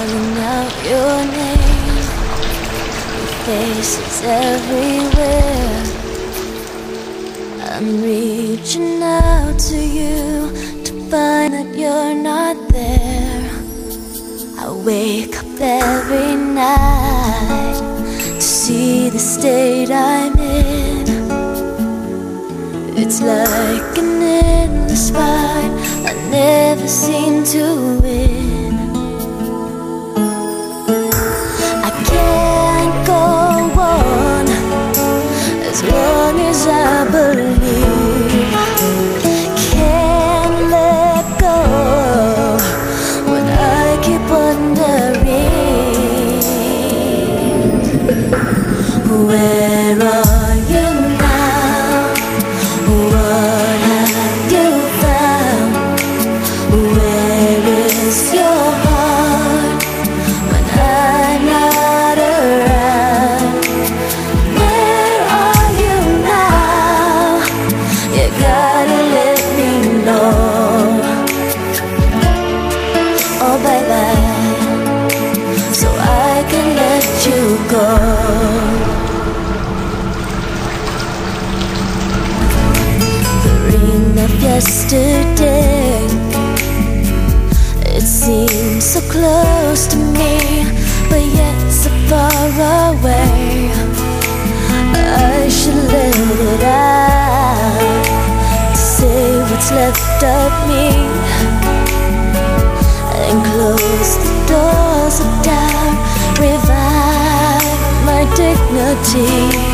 calling out your name. Your face is everywhere. I'm reaching out to you to find that you're not there. I wake up every night to see the state I'm in. It's like an endless fight I never seem to win. I can't go on as long as I believe. Can't let go when I keep wondering, where are you now? What have you found? Where is your heart when I'm not around? Where are you now? You gotta let me know. Oh baby, so I can let you go. Of yesterday, it seems so close to me, but yet so far away. I should let it out to say what's left of me and close the doors of doubt, revive my dignity.